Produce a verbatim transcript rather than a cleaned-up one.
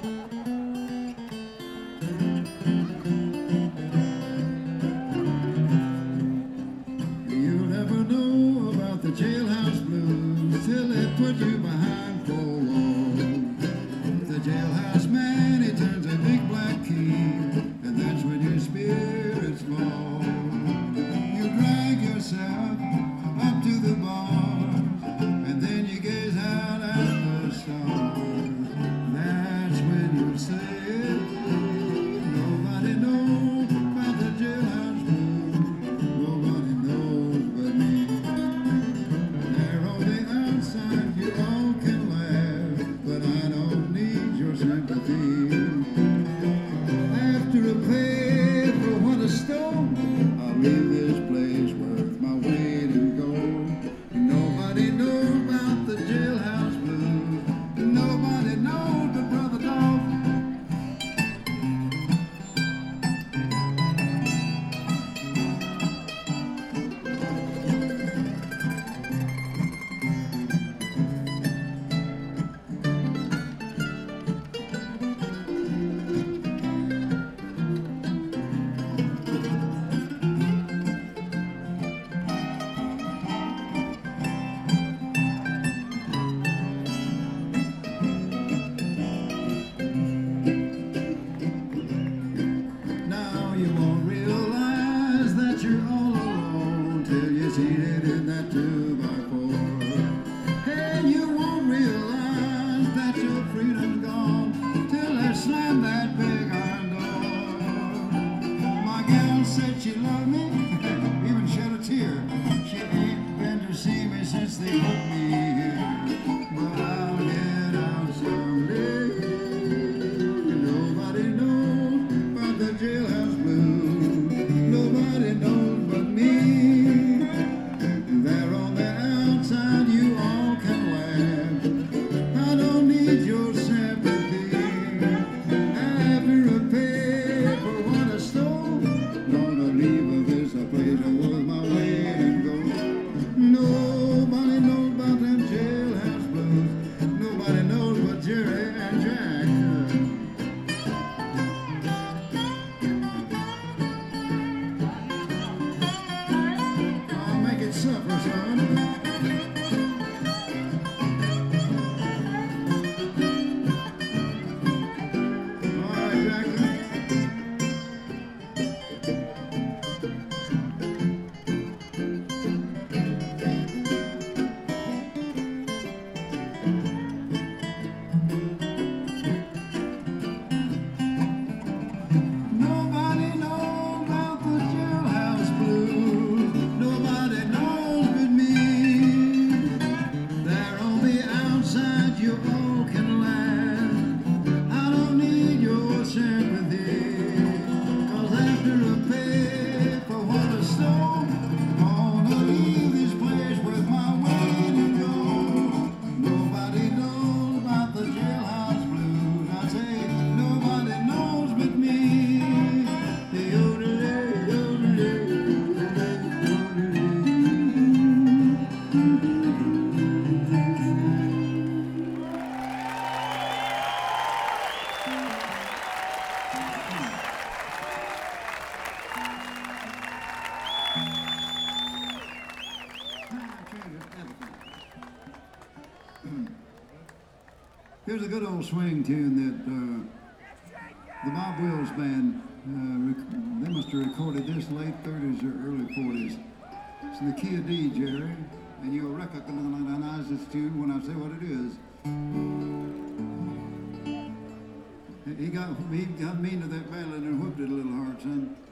You'll never know about the jailhouse blues till they put you behind four walls. The jailhouse man, he turns a big black key, and that's when your spirits fall. You drag yourself up to the bars, and then you gaze out at the stars. That's when you'll say, nobody knows about the jailhouse blues. Nobody knows but me. There on the outside you all can laugh, but I don't need your sympathy. After a pay for what a stole, I'll leave this place worth my weight in gold. Nobody knows about the jailhouse blues. Nobody knows but Brother Dog. Now you won't realize that you're all alone till you're seated in that two by four. Hey, you won't realize that your freedom's gone till they slam that big iron door. My gal said she loved me, even shed a tear. She ain't been to see me since they put me here. But I'll get out someday. Nobody knows about the jailhouse blues. Nobody knows but me. There on the outside you all can laugh. I don't need your sympathy. After a pay for what I stole, gonna leave this a place worth my weight in gold. Nobody knows about them jailhouse blues. Nobody knows but Jerry and Jack. I'll make it suffer, son. All right, Jacqueline. Nobody knows about the jailhouse blues. Nobody knows but me. There on the outside you all can laugh. I don't need your sympathy. Cause after a pay for what I stole, gonna leave this place with my weight in gold. Nobody knows about the jailhouse blues. I say nobody knows but me. Here's a good old swing tune that uh, the Bob Wills Band, uh, rec- they must have recorded this late thirties or early forties. It's in the key of D, Jerry, and you'll recognize this tune when I say what it is. He got, he got mean to that violin and whipped it a little hard, son.